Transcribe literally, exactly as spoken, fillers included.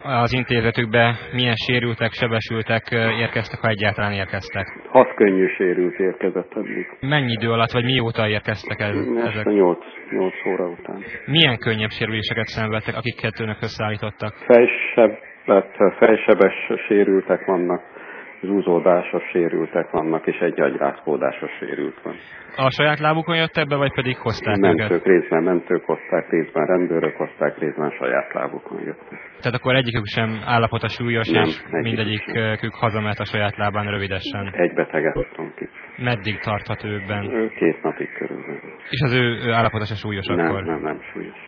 Az intézetükbe milyen sérültek, sebesültek érkeztek, ha egyáltalán érkeztek? Hat könnyű sérült érkezett eddig. Mennyi idő alatt, vagy mióta érkeztek ez, ezek? nyolc óra után. Milyen könnyebb sérüléseket szenvedtek, akiket önök összeállítottak? Fejsebet, fejsebes sérültek vannak, zúzódásos sérültek vannak, és egy agyrázkódásos sérült van. A saját lábukon jött ebbe, vagy pedig hozták mentők, őket? Részben mentők hozták, részben rendőrök hozták, részben saját lábukon jöttek. Tehát akkor egyikük sem állapota súlyos, Nem, és mindegyikük hazament a saját lábán rövidesen. Egy beteget hoztunk ki. Meddig tarthat őkben? Két napig körülbelül. És az ő, ő állapota se súlyos nem, akkor? Nem, nem súlyos.